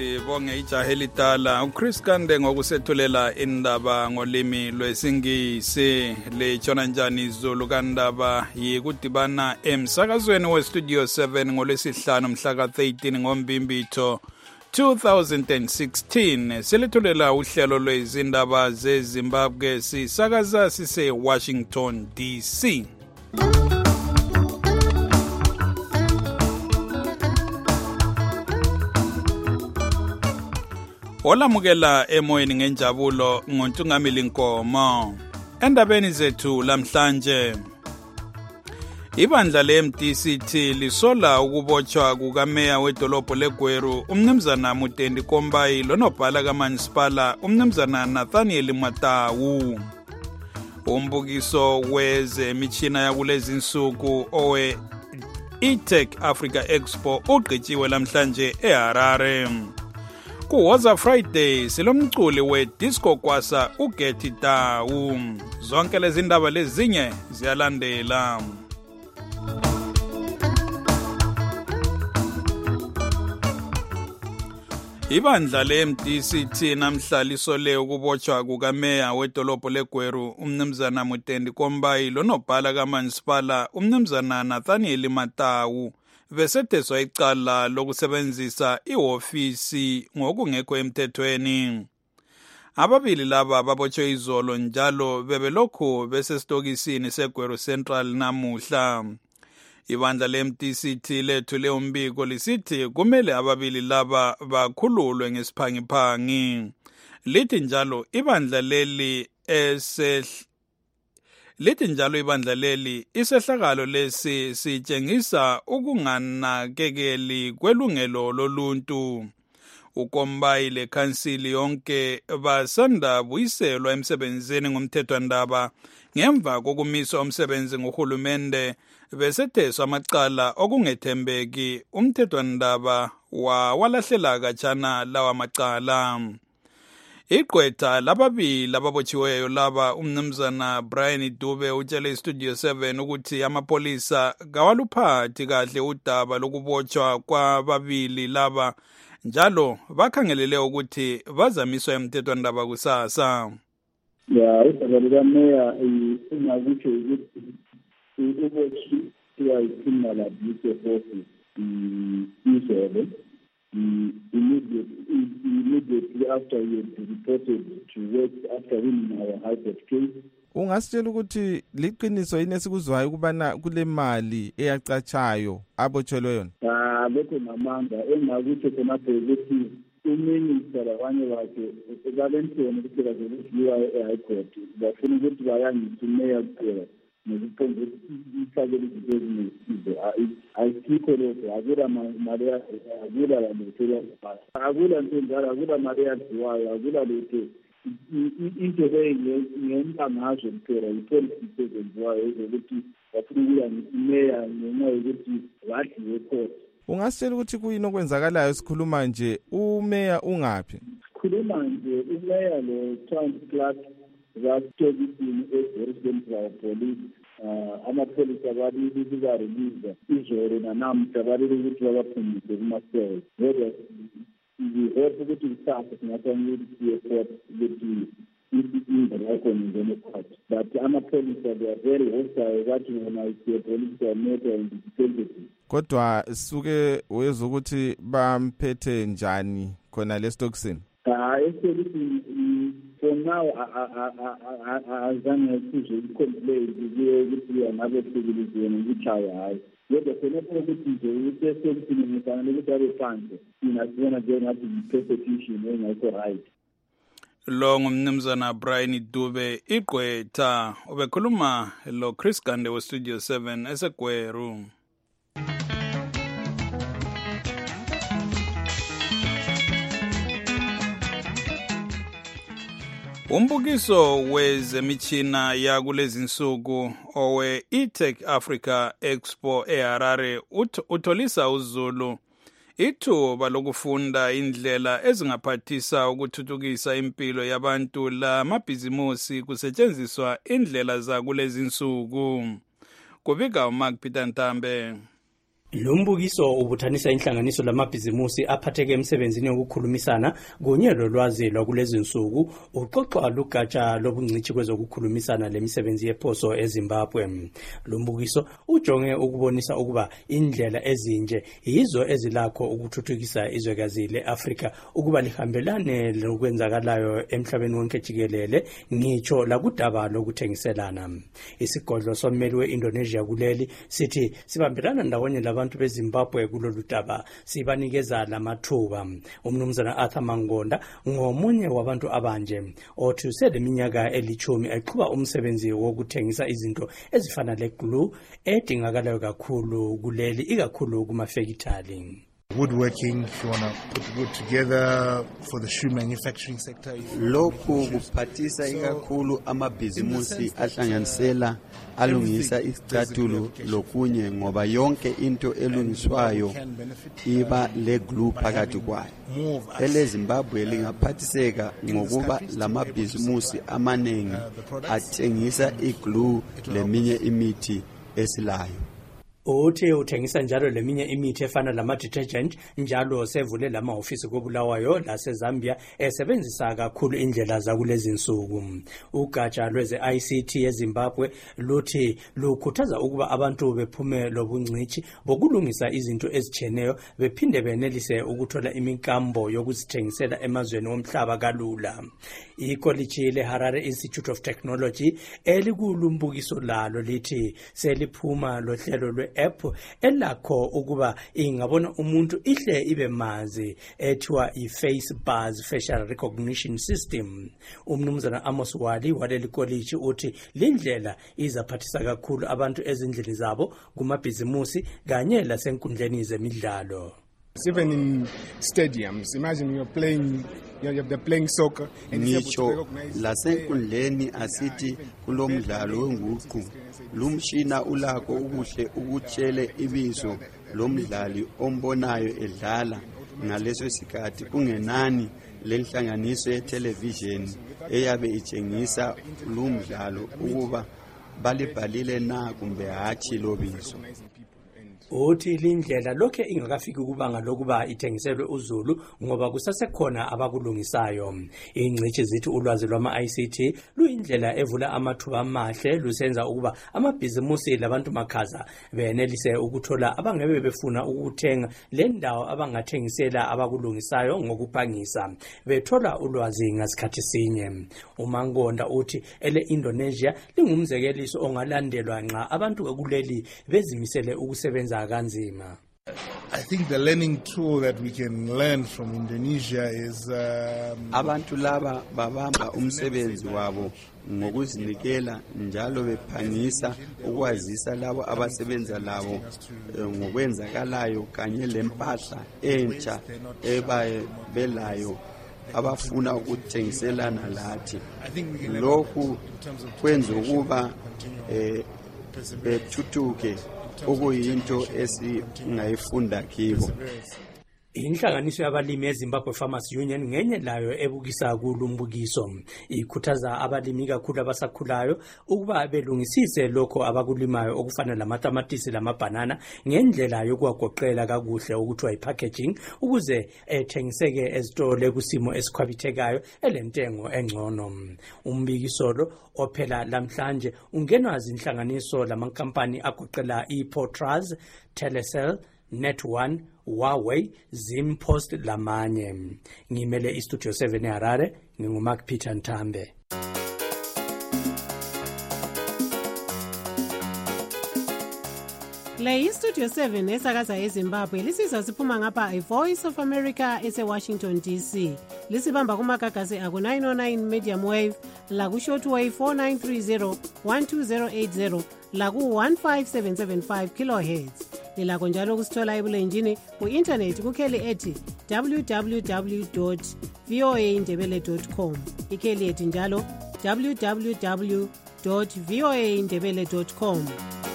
sibonge ijaha elidala uChris Kande ngokusethulela indaba ngolimi lwesingisi. Lechona njani izulu kandaba yikudibana emsakazweni westudio 7 ngolwesihlanu mhla ka-13 ngoMbimbitho 2016. Silethulela uhlelo lwezindaba zeZimbabwe sisakaza sise Washington DC. Olamukela emoyeni ngenjabulo ngoNtungamili Nkomo. Endabeni zethu lamhlanje, ibandla le-MDCT lisola ukubotshwa kukameya wedolobho leGweru umnumzana Mutendi Kombayi lonobhala kaManisipala umnumzana Nathaniel Matawu. Umbukiso wezemitshina yakulezi nsuku owe eTech Africa Expo ugqitshiwe lamhlanje eHarare. Kuwoza Friday silomculi we-disco kwasa uGethi Tawu. Zonke lezi ndaba lezinye ziyalandela. Ibandla le-MDCT namhla lisole ukubotshwa kukameya wedolobho leGweru umnumzana Mutendi Kombayi lonobhala kaManisipala umnumzana Nathaniel Matawu besetheswa icala lokusebenzisa ihofisi ngokungekho emthethweni. Ababili laba babotshwe izolo njalo bebelokhu besesitokisini seGweru Central namuhla. Ibandla le-MDCT lethule umbiko lisithi kumele ababili laba bakhululwe ngesiphangiphangi. Lithi njalo ibandla leli isehlakalo lesi sitshengisa ukunganakekeli kwelungelo loluntu. uKombayi lekhansili yonke basanda buyiselwa emsebenzini ngomthethwandaba ngemva kokumiswa umsebenzi ngohulumende besetheswa amacala okungethembeki. Umthethwandaba walahlela kajana lawa macala. Igqwetha lababili ababotshiweyo laba umnumzana Brian Dube utshele istudio 7 ukuthi amapolisa kawaluphathi kahle udaba lokubotshwa kwababili laba njalo bakhangelele ukuthi bazamiswa emthethwandaba kusasa. Udaba lukameya ingakutsho ukuthi ubotshwa i-criminal abuse office izolo. Immediately after we had reported to work after winning our high court case. Ungasitshela ukuthi liqiniso yini esikuzwayo ukubana kule mali eyacatshayo abotshelwe yona? Lokho ngamanga engakuthi khonapho ukuthi uminister labanye bakhe balentshoni ukuthi bazokudliwa e-high court bafuna ukuthi bayangise umeya kuphela nokuqonda ifakele izinto ezinesizo. Ayisikho lokho, akula mali akula lutho, akula nto njalo, akula mali yadliwayo, akula lutho. Into ngenxa ngazo kuphela ipolicy ezenziwayo ezokuthi bafuna ukuya ngemeya ngenxa yokuthi badliwe court. Ungasitshela ukuthi kuyini okwenzakalayo sikhuluma nje umeya ungaphi? Sikhuluma nje umeya lo Trans Clark zasitokisini eResidential Police. Amapholisa ababili bizarelease izolo nanamhla balele ukuthi babaphumise kumasela. Kodwa ngihope ukuthi kusasa singafanele siye court ukuthi indaba yakhona ingene court. But amapholisa they are very hostile bathi bona isipolice matter and integrity. Kodwa suke wezwa ukuthi bamphethe njani khona lesitokisini? For now, azange sizwe i-complaint ukuthi angabe kusekelizwe ngikuchaya hayi. Kodwa khonapho ukuthi nje ukuthi esekuthini ngifanele ukuthi abe phansi sinasibona njengathi i-persecution engekho right. Lo ngumnumzana Brian Dube igqwetha ubekhuluma lo Chris Kande westudio 7 eseGweru. Umbukiso wezemitshina yakulezi nsuku owe eTech Africa Expo eHarare utholisa uzulu ithuba lokufunda indlela ezingaphathisa ukuthuthukisa impilo yabantu lamabhizimusi kusetshenziswa indlela zakulezi nsuku. Kubika uMark Peter Ntambe. Lo mbukiso ubuthanisa inhlanganiso lamabhizimusi aphatheke emsebenzini yokukhulumisana kunyelo lwazi lwakulezi nsuku uxoxwa lugatsha lobungcithi kwezokukhulumisana lemisebenzi yephoso eZimbabwe. Lo mbukiso ujonge ukubonisa ukuba indlela ezinje yizo ezilakho ukuthuthukisa izwekazi leAfrika ukuba lihambelane lokwenzakalayo emhlabeni wonke jikelele ngitsho lakudaba lokuthengiselana. Isigodlo sommeli we-Indonesia kuleli sithi sibambelana ndawonye abantu beZimbabwe kulolu daba sibanikeza lamathuba. Umnumzana Arthur Mangonda ngomunye wabantu abanje othi useleminyaka elithumi eqhuba umsebenzi wokuthengisa izinto ezifana leglue edingakalayo kakhulu kuleli ikakhulu kumafekithali. Woodworking, if you want to put wood together for the shoe manufacturing sector. Lokhu kuphathisa ikakhulu amabhizimusi ahlanganisela alungisa isicathulo lokunye ngoba yonke into elungiswayo iba leglue phakathi kwayo. EleZimbabwe lingaphathiseka ngokuba lamabhizimusi amaningi athengisa iglue leminye imithi esilayo. Uthi uthengisa njalo leminye imithi efana lama-detergent njalo sevule lama-ofisi koBulawayo laseZambia esebenzisa kakhulu indlela zakulezi nsuku. Ugatsha lweze-ICT yeZimbabwe luthi lukhuthaza ukuba abantu bephume lobungcithi bokulungisa izinto ezitshiyeneyo bephinde benelise ukuthola imikambo yokuzithengisela emazweni omhlaba kalula. Ikoliji leHarare Institute of Technology elikulumbukiso lalo lithi seliphuma lohlelo lwe-app elakho ukuba ingabona umuntu ihle ibe mazi ethiwa i-Face Buzz Facial Recognition System. Umnumzana Amos Wali waleli koliji uthi lindlela izaphathisa kakhulu abantu ezindlini zabo kumabhizimusi kanye lasenkundleni zemidlalo. Even in stadiums, imagine they're playing soccer and ngitsho lasenkundleni asithi kulomdlalo wenguqu lumshina ulakho ukuhle ukutshele ibizo lomdlali ombonayo edlala ngaleso sikhathi kungenani lenhlanganiso yetelevision eyabe itshengisa lumdlalo ukuba balibhalile na kumbe hathi lobizo. Uthi lindlela lokhe ingakafiki kubanga lokuba ithengiselwe uZulu ngoba kusasekhona abakulungisayo. Ingcithi zithi ulwazi lwama-ICT luyindlela evula amathuba amahle lusenza ukuba amabhizimusi labantu makhaza benelise ukuthola abangebe befuna ukuthenga le ndawo abangathengisela abakulungisayo ngokuphangisa bethola ulwazi ngasikhathi sinye. uMangonda uthi ele-Indonesia lingumzekeliso ongalandelwa nxa abantu kuleli bezimisele ukusebenza kanzima. I think the learning tool that we can learn from Indonesia is abantu laba babamba umsebenzi wabo ngokuzinikela njalo bephangisa ukwazisa labo abasebenza labo ngokwenzakalayo kanye lempahla entsha ebayebelayo abafuna ukuthengiselana lathi. Lokhu kwenza ukuba bethuthuke okuyinto esingayifunda kibo. Inhlanganiso yabalimi eZimbabwe Farmers Union ngenye layo ebukisa kulumbukiso ikhuthaza abalimi kakhulu abasakhulayo ukuba belungisise lokho abakulimayo okufana lamatamatisi lamabhanana ngendlela yokuwagoqela kakuhle okuthiwa ipackaging ukuze ethengiseke ezitolo kusimo esikhwabithekayo elentengo engcono. Umbikiso lo ophela lamhlanje ungenwa zinhlanganiso lamankampani agoqela iPortraz, Telecel, Net1, Huawei, Zimpost lamanye. Ngimele iStudio 7 eHarare, nginguMark Peter Ntambe. Le iStudio 7 esakaza eZimbabwe lisizwa siphuma ngapha iVoice of America eseWashington DC. Lisibamba kumagagasi aku 909 medium wave, laku shortwave 4930 12080, laku 15775 kilohertz. Lilakho njalo kusithola ebulenjini ku-internet kukheli ethi www.voaindebele.com. Ikheli ethi njalo www.voaindebele.com.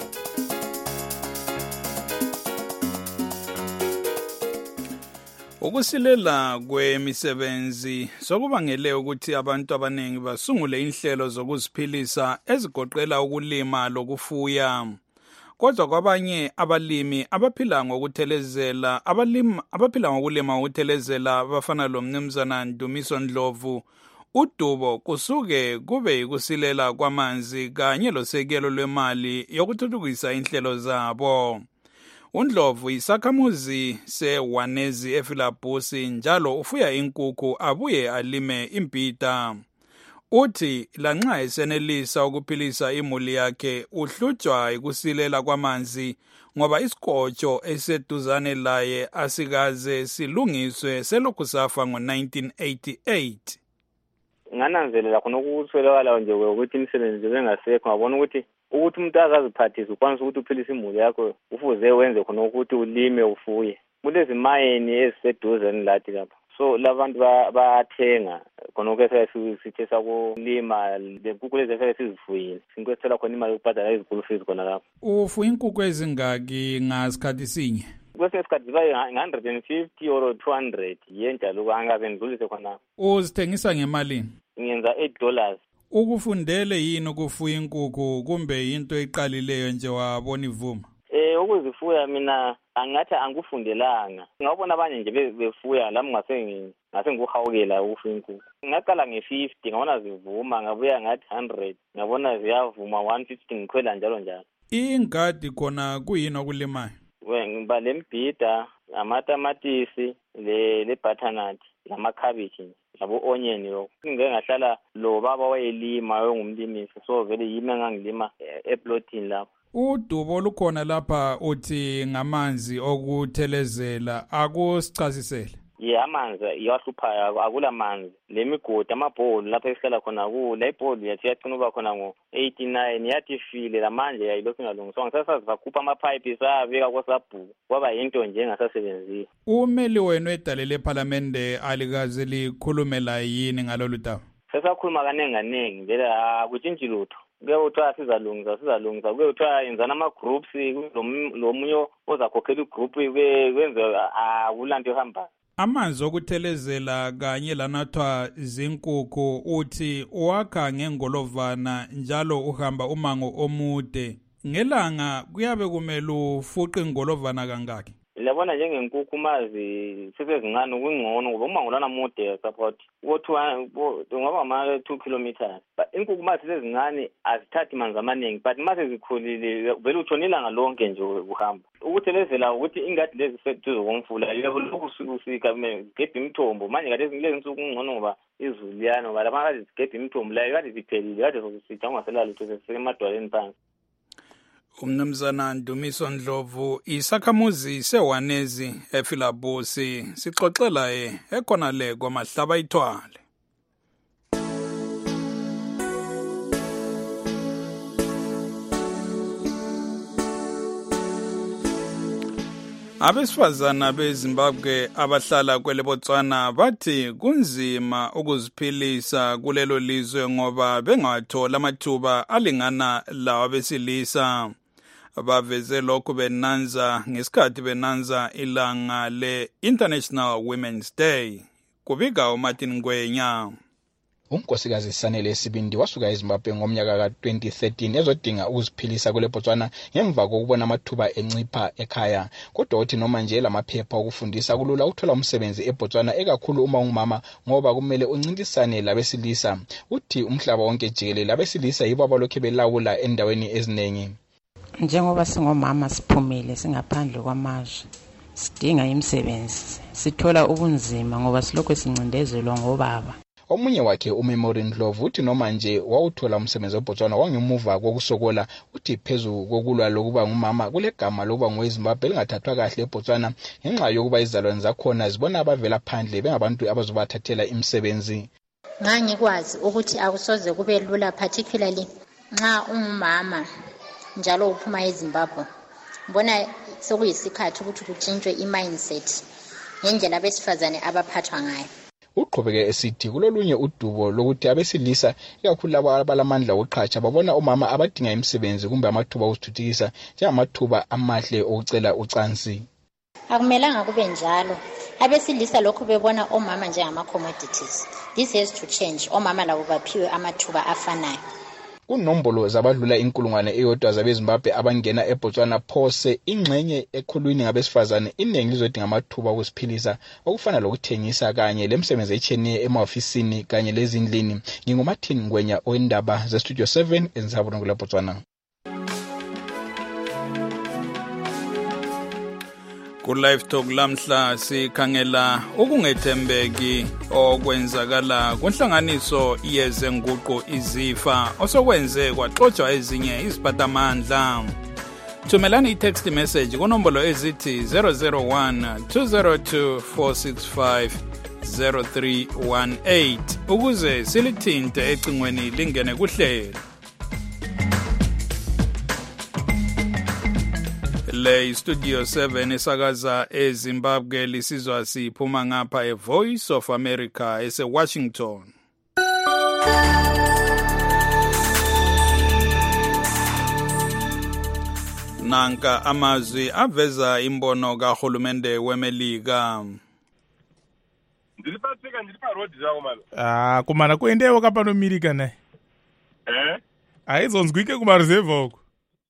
Ukusilela kwemisebenzi sokubangele ukuthi abantu abaningi basungule inhlelo zokuziphilisa ezigoqela ukulima lokufuya. kodwa kwabanye abalimi abaphila ngokuthelezela abaphila ngokulima ngokuthelezela bafana lo Mnumzana Ndumiso Ndlovu, udubo kusuke kube yikusilela kwamanzi kanye losekelo lwemali yokuthuthukisa inhlelo zabo. uNdlovu isakhamuzi seWanezi ePhilabhusi njalo ufuya inkukhu abuye alime imbhida. Uthi lanxa esenelisa ukuphilisa imuli yakhe uhlutshwa ikusilela kwamanzi ngoba isigotsho eseduzane laye asikaze silungiswe selokhu safa ngo-1988. Ngananzelela khona ukuswelakala nje ukuthi imisebenzi bengasekho, ngabona ukuthi umuntu akaziphathise ukwanisa ukuthi uphilise imuli yakho ufuze wenze khona ukuthi ulime ufuye. Kulezi mayini eziseduzane lathi lapha. So labantu bathenga khona ukuthi sithe sakulima lenkukhu lezi esizifuyile. Sinkwethela khona imali yokubhadala izikulu fees khona lapha. Ufuya inkukhu ezingaki ngasikhathi sinye? Kwesinye isikhathi ziba nge-150 or 200 yenjalo angaze ndidlulise khona. Uzithengisa ngemalini? Ngenza $8. Ukufundele yini ukufuya inkukhu kumbe into eqalileyo nje wabona ivuma? Ukuzifuya mina angathi angikufundelanga. Ngabona abanye nje befuya lami ngase ngikuhawukela ukufuya inkukhu. Ngaqala nge-50 ngabona zivuma, ngabuya ngathi 100 ngabona ziyavuma 150 ngikhwela njalo njalo. Ingadi khona kuyini okulimayo? Ngiba lembhida, amatamatisi, le butternut, lamakhabishi, labo onion lokho. Ngeke ngahlala lo baba wayelima ngumlimisi, so vele yimi engangilima eplotini lapho. Udubo olukhona lapha uthi ngamanzi okuthelezela, akusichasisele. Amanzi iyahluphayo, akula manzi. Le migodi amabholu lapha esihlala khona la ibholu yathi yaqina uba khona ngo-89 yathi ifile lamanje yayilokhu ingalungiswanga. Sasa sivakhupha amapipe sabeka kwasabhuku kwaba yinto nje engasasebenzisi. Umeli wenu edalele eParliament alikaze likhulumela yini ngalolu daba? Sesakhuluma kanengi vele akutshintshi lutho. Kuke uthiwa sizalungisa kuke uthiwa yenzana ama-groups lo munye ozakhokhela i-group kwenze akulanto ehamba. Amanzi okuthelezela kanye lanathwa zinkukhu uthi uwakha ngengolovana njalo uhamba umango omude. Ngelanga kuyabe kumele ufuqe ingolovana kangaki? Labona njengenkukhu mazi sesezincane kungcono ngoba umango lana mude support ngoba ama-2 kilometers. But inkukhu mazi sezincane azithathi manzi amaningi, but mazi zikhulile vele utshona ilanga lonke nje ukuhamba. Ukuthelezela ukuthi ingadi lezi seduze komfula lokhu usika zigebhe imithombo. Manje kade lezi nsuku kungcono ngoba izulu liyana ngoba lapha kade zigebhe imithombo layo kade ziphelile kade sokuzisitha ungasela lutho sesemadwaleni phansi. Umnumzana Ndumiso Ndlovu isakhamuzi seWanezi ePhilabhusi sixoxela ekhona le kwaMahlaba ithwale. Abesifazana beZimbabwe abahlala kweleBotswana bathi kunzima ukuziphilisa kulelo lizwe ngoba bengathola amathuba alingana lawa besilisa. Baveze lokhu benanza ngesikhathi benanza ilanga le-International Women's Day. Kubika uMartin Ngwenya. Unkosikazi Sanele Sibindi wasuka eZimbabwe ngomnyaka ka-2013 ezodinga ukuziphilisa kule Botswana ngemva kokubona amathuba encipha ekhaya. Kodwa uthi noma nje lamaphepha okufundisa kulula uthola umsebenzi eBotswana ekakhulu uma ungumama ngoba kumele uncintisane labesilisa. Uthi umhlaba wonke jikelele abesilisa yibo abalokhu belawula endaweni eziningi. Njengoba singomama siphumile singaphandle kwamazwe sidinga imisebenzi sithola ubunzima ngoba silokho sincindezelwa ngobaba. Omunye wakhe uMemory Ndlovu uthi noma nje wawuthola umsebenzi eBotswana wangemuva kokusokola uthi phezulu kokulwa lokuba ngumama kule gama lokuba ngoweZimbabwe lingathathwa kahle eBotswana ngenxa yokuba izalwane zakhona zibona abavela phandle bengabantu abazobathathela imisebenzi. Ngangikwazi ukuthi akusoze kube lula particularly nxa ungumama njalo uphuma eZimbabwe. Mbona sokuyisikhathi ukuthi kutshintshwe i-mindset ngendlela abesifazane abaphathwa ngayo. Uqhubeke esithi kulolunye udubo lokuthi abesilisa ikakhulu labo abalamandla oqhatsha babona omama abadinga imisebenzi kumbe amathuba okuthuthukisa njengamathuba amahle okucela ucansi. Akumelanga kube njalo. Abesilisa lokho bebona omama njengama commodities. This has to change. Omama labo baphiwe amathuba afanayo. kunombolo zabadlula inkulungwane eyodwa zabeZimbabwe abangena eBotswana phose ingxenye ekhulwini ngabesifazane iningi lizodinga amathuba okuziphilisa okufana lokuthengisa kanye lemsebenzi echeniye emahofisini kanye lezindlini. NginguMartin Ngwenya owendaba zeStudio 7 eNzabulungu leBotswana. Ku-Live Talk lamhla sikhangela ukungethembeki okwenzakala kunhlanganiso yezenguqu izifa osokwenze kwaxotshwa ezinye iziphathamandla. Thumelani i-text message kunombolo ezithi 001-202-465-0318 ukuze silithinte ecingweni lingene kuhlelo. Le Studio 7 esakaza eZimbabwe lisizwa siphuma ngapha eVoice of America eseWashington. Nanka amazwi aveza imbono kahulumende weMelika. Ndilipatsika ndilipa road zako mala. Kumana kuendewo kapano Amerika naye. Aizonzwike kumareserve oko.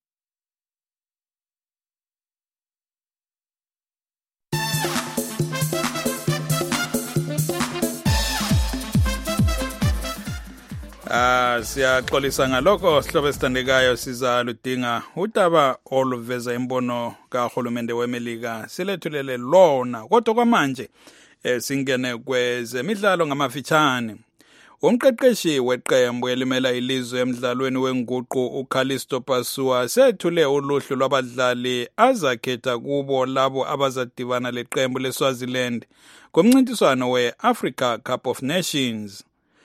Siyaxolisa ngalokho sihlobo esithandekayo siza ludinga udaba oluveza imbono kahulumende weMelika silethulele lona kodwa kwamanje singene kwezemidlalo ngamafitshane. Umqeqeshi weqembu elimela ilizwe emidlalweni wenguqu uCallisto Pasua sethule uluhlu lwabadlali azakhetha kubo labo abazadibana leqembu leSwaziland kumncintiswano we-Africa Cup of Nations.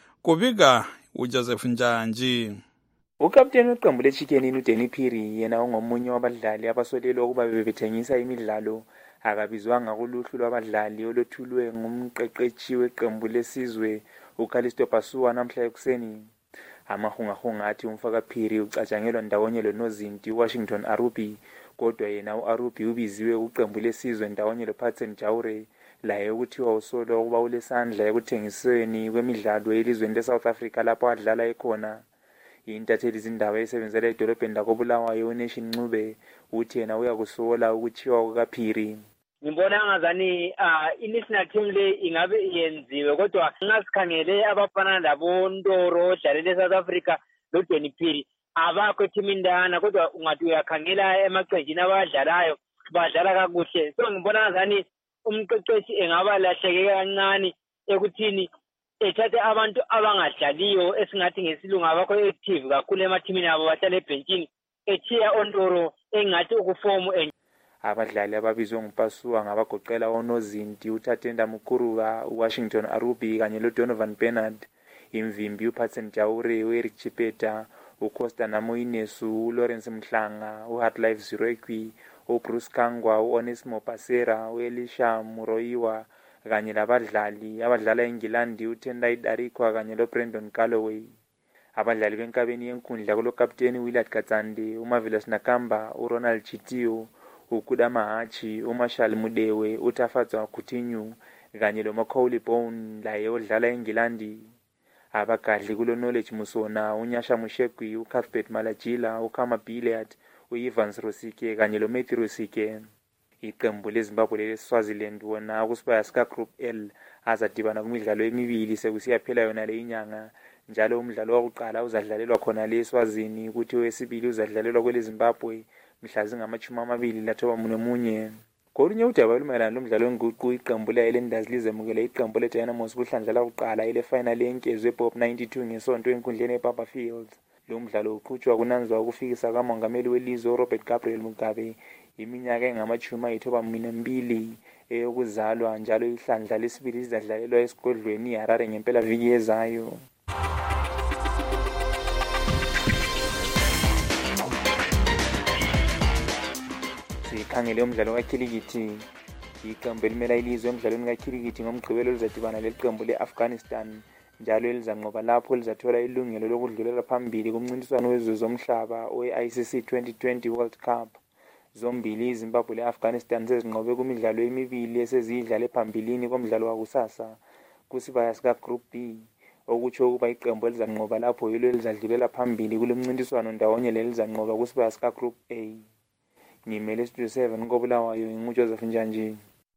Kubika uJoseph Njanji. Ukapteni weqembu leChicken uDanny Phiri yena ongomunye wabadlali abasolelwe ukuba bebethengisa imidlalo akabizwanga kuluhlu lwabadlali oluthulwe ngumqeqeshi weqembu lesizwe uCallisto Pasua namhla ekuseni. Amahungahunga athi umfaka Phiri ucatshangelwa ndawonye loNozinti Washington Arubi kodwa yena uArubi ubiziwe kuqembu lesizwe ndawonye loPatson Jaure laye ukuthiwa usolo ukuba ulesandla ekuthengisweni kwemidlalo elizweni leSouth Africa lapho adlala ekhona. Intatheli izindaba esebenzela edolobheni lakoBulawayo uNation Ncube uthi yena uyakusola ukuthiwa kukaPhiri. Ngibona ngazani i-national team le ingabe yenziwe kodwa ngasikhangele abafana labo Ndoro odlalela eSouth Africa loDanny Phiri abakho etimindana kodwa ungathi uyakhangela emaqenjini abadlalayo badlala kakuhle. So ngibona ngazani umqeqeshi engaba lahleke kancane ekuthini ethathe abantu abangadlaliyo esingathi ngesilungu abakho active kakhulu emathimini abo bahlala ebhentsini ethiya Ondoro engathi ukufomu. Abadlali ababizwe nguPasua ngabagoqela oNozinti uThatenda Mukuruva uWashington Arubi kanye loDonovan Bernard, imvimbi uPatson Jaure uEric Chipeta, uCosta Namoinesu, uLawrence Mhlanga, uHeartlife Zirekwi, uBruce Kangwa, uOnesmo Pasera, uElisha Muroiwa kanye labadlali abadlala eNgilandi uTendai Darikwa kanye loBrandon Galloway. Abadlali benkabeni yenkundla kulokapteni Willard Katsande, uMarvelous Nakamba, uRonald Chitio, uKudama Hachi, uMarshall Mudewe, uTafatswa Coutinho kanye loMacaulay Bone laye odlala eNgilandi. Abagadli kulo Knowledge Musona, uNyasha Mushekwi, uCuthbert Malajila, uKama Billiard, uEvans Rosike kanye loMatthew Rosike. Iqembu leZimbabwe leSwaziland wona kusibaya sika Group L azadibana kumidlalo emibili sekusiyaphela yona le inyanga. Njalo umdlalo wokuqala uzadlalelwa khona leSwazini kuthi owesibili uzadlalelwa kweleZimbabwe mhla zingama-24. Kolunye udaba olumayelana lomdlalo wenguqu iqembu le-Islanders lizemukele iqembu leDynamos kuhlandla lakuqala ile-final yenkezo eBob 92 ngesonto enkundleni eBaba Field. Lo mdlalo uqhutshwa kunanzwa ukufikisa kamongameli welizwe uRobert Gabriel Mugabe iminyaka engama-92 eyokuzalwa. Njalo ihlandla lesibili lizadlalelwa esigodlweni iHarare ngempelaviki ezayo. Sikhangele umdlalo kakhilikithi. Iqembu elimela ilizwe emdlalweni kakhilikithi ngomgqibelo lizadibana leqembu le-Afghanistan njalo elizanqoba lapho lizathola ilungelo lokudlulela phambili kumncintiswano wezwe zomhlaba we-ICC 2020 World Cup. Zombili iZimbabwe le-Afghanistan sezinqobe kumidlalo emibili esezidlale phambilini komdlalo wakusasa kusibaya sika Group B. okutsho ukuba iqembu elizanqoba lapho yilo elizadlulela phambili kule mncintiswano ndawonye lelizanqoba kusibaya sika Group A. Ngimele Studio 7 koBulawayo nguJoseph Njanjini.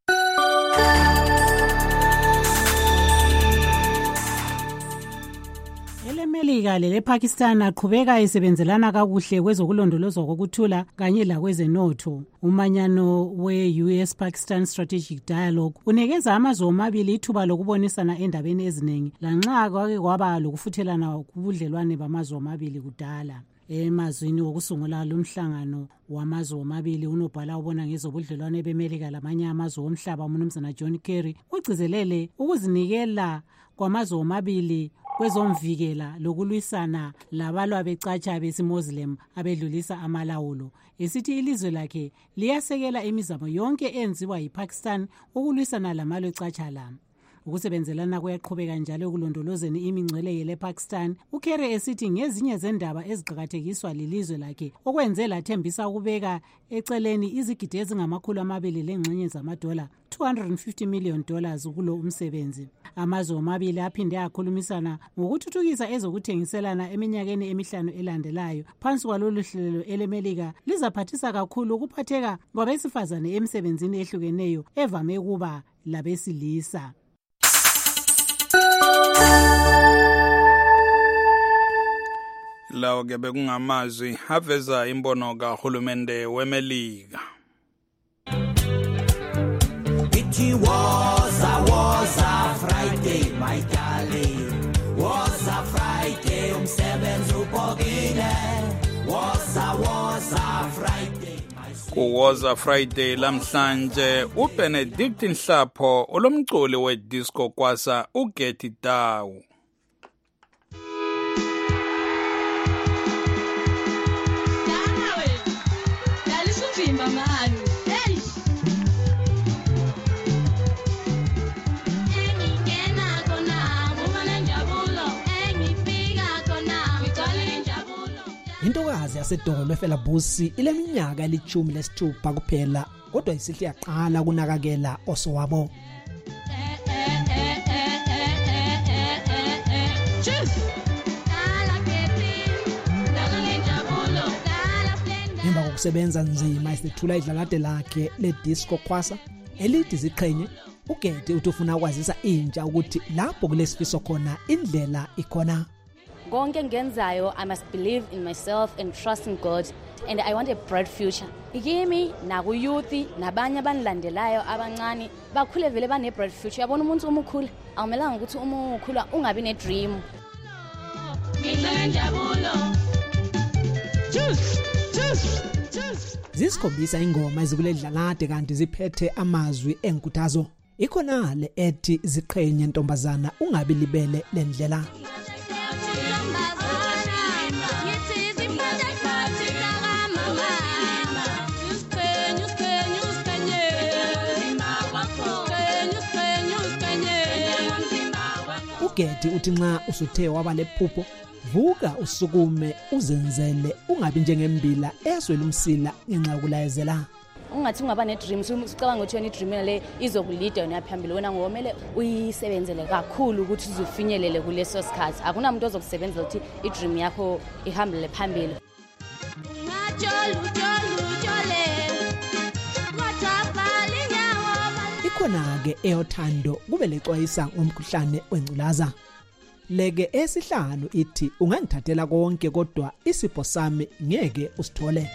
EleMelika lelePakistan aqhubeka esebenzelana kakuhle kwezokulondolozwa kokuthula kanye lakwezenotho. Umanyano we-US-Pakistan Strategic Dialogue unikeza amazwe omabili ithuba lokubonisana endabeni eziningi lanxa kwake kwaba lokufuthelana kubudlelwane bamazwe omabili kudala. Emazwini wokusungula lumhlangano wamazwe omabili unobhala ubona ngezobudlelwane beMelika lamanye amazwe omhlaba uMnumzana John Kerry ugcizelele ukuzinikela kwamazwe omabili kwezomvikela lokulwisana labalwa becatsha besiMuslim abedlulisa amalawulo. Esithi ilizwe lakhe liyasekela imizamo yonke enziwa yiPakistan ukulwisana lamalwe ecatsha la. Ukusebenzelana kuyaqhubeka njalo ekulondolozeni imingcele yelePakistan. uKerry esithi ngezinye zendaba eziqhakathekiswa lilizwe lakhe okwenze lathembisa ukubeka eceleni izigidi ezingama200 lengxenye zamadola $250 million kulo umsebenzi. Amazwe omabili aphinde akhulumisana ngokuthuthukisa ezokuthengiselana eminyakeni emihlanu elandelayo. Phansi kwalolu hlelo eleMelika lizaphathisa kakhulu ukuphatheka kwabesifazane emsebenzini ehlukeneyo evame kuba labesilisa. Lawo ke bekungamazwi aveza imbono kahulumende weMelika. It was a Friday, my darling. Was a Friday, umsebenzi ubhokile. Was a Friday. Kuwoza Friday lamhlanje uBenedict Nhlapho olomculi wedisco kwasa uGethi Dawu. Intokazi yaseDolo efela Busi ileminyaka eli-16 kuphela kodwa isihle yaqala kunakakela osowabo. Emva kokusebenza nzima isethula idlalade lakhe le-disco kwasa elithi ziqhenye, uGethi uthi ufuna ukwazisa intsha ukuthi lapho kulesifiso khona indlela ikhona. Konke ngenzayo, I must believe in myself and trust in God, and I want a bright future. Kimi naku youth nabanye abanilandelayo abancane bakhule vele bane bright future. Yabona umuntu umukhula awumelanga ukuthi uma ukhula ungabi ne dream. Zisikhombisa ingoma ezikule dlalade kanti ziphethe amazwi enkuthazo. Ikhona le ethi ziqhenye ntombazana ungabi libele lendlela. uGethi uthi nxa usuthe waba lephupho vuka usukume uzenzele ungabi njengembila eswela umsila ngenxa yokulayezela. Ungathi ungaba ne dreams ucabanga ukuthi yona i dream le izokulida yona phambili wena ngomele uyisebenzele kakhulu ukuthi uzofinyelele kuleso sikhathi. Akuna umuntu ozokusebenzela ukuthi i dream yakho ihambele phambili. Ikhona-ke eyothando kube lecwayisa ngomkhuhlane wengculaza. Leke esihlanu ithi ungangithathela konke kodwa isipho sami ngeke usithole.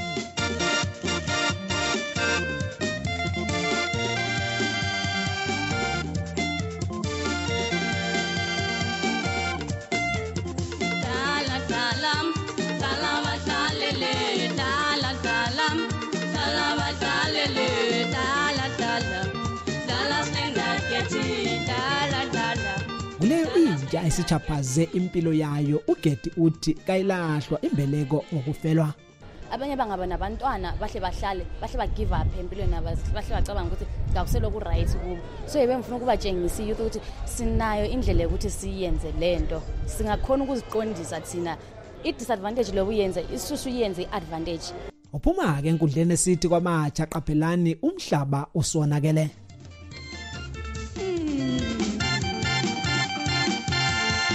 Kuleyo intsha esichaphaze impilo yayo uGethi uthi kayilahlwa imbeleko ngokufelwa. Abanye bangaba nabantwana bahle bahlale bahle ba give up empilweni bahle bacabanga ukuthi ngakuselo ku right kubo. So yebe ngifuna ukubatshengisa youth ukuthi sinayo indlela ukuthi siyenze lento. Singakhona ukuziqondisa thina i-disadvantage lobuyenza isusu yenze i-advantage. Uphuma ke enkundleni esithi kwamatsha qaphelani umhlaba usonakele.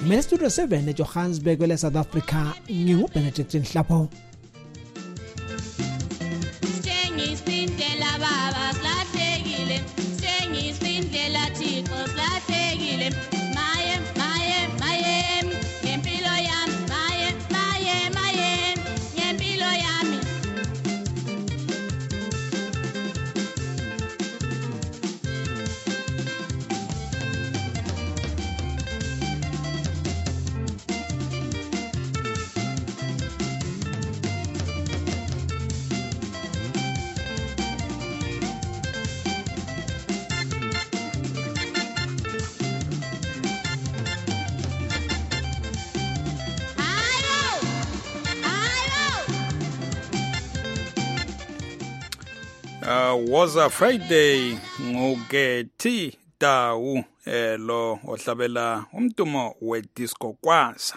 Mina studio 7 eJohannesburg kwele South Africa nginguBenedict Nhlapho. Sengisindlela baba slahlekile, sengisindlela Thixo slahlekile. Maye maye maye ngempilo yami, maye maye maye ngempilo yami. Was a Friday ngugethi Dawu lo ohlabela umdumo wedisco kwasa.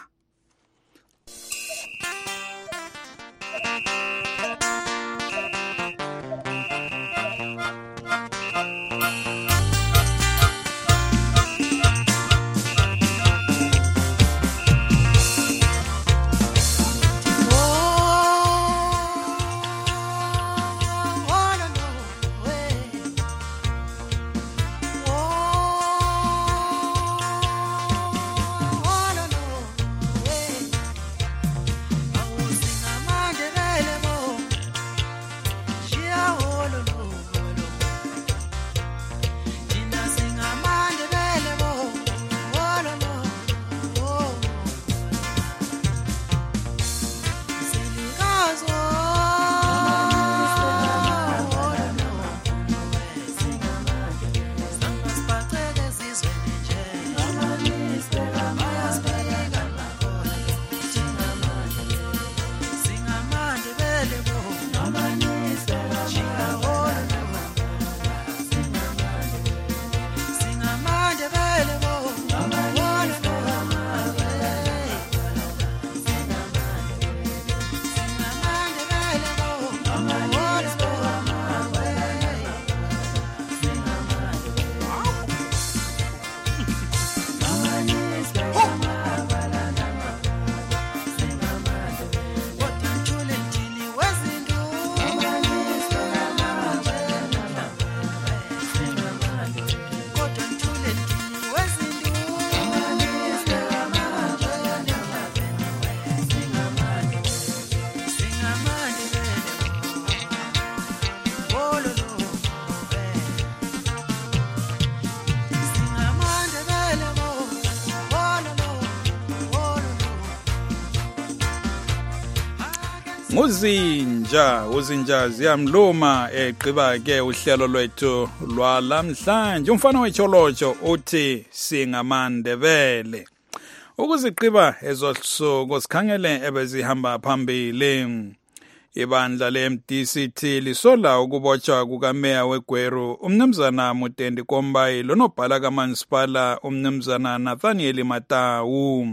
Uzinja ziyamluma egqiba ke uhlelo lwethu lwalamhlanje. Umfana wecholocho uthi singamandebele. Ukuziqiba ezosuku sikhangele ebezihamba phambili. Ibandla leMDCT lisola ukubotshwa kukameya weGweru umnumzana Mutendi Kombayi lonobhala kaMansipala umnumzana Nathaniel Matawu.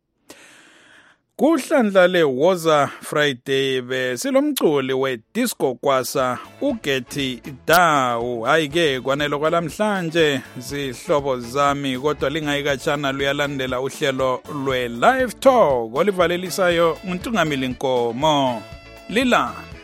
Kuhlandla le Woza Friday besilomculi wedisco kwasa ugethi Dawu. Hayike kwanelo kwalamhlanje zihlobo zami kodwa lingayikatshana luyalandela uhlelo lwe live talk olivalelisayo uNtungamili Nkomo. Lila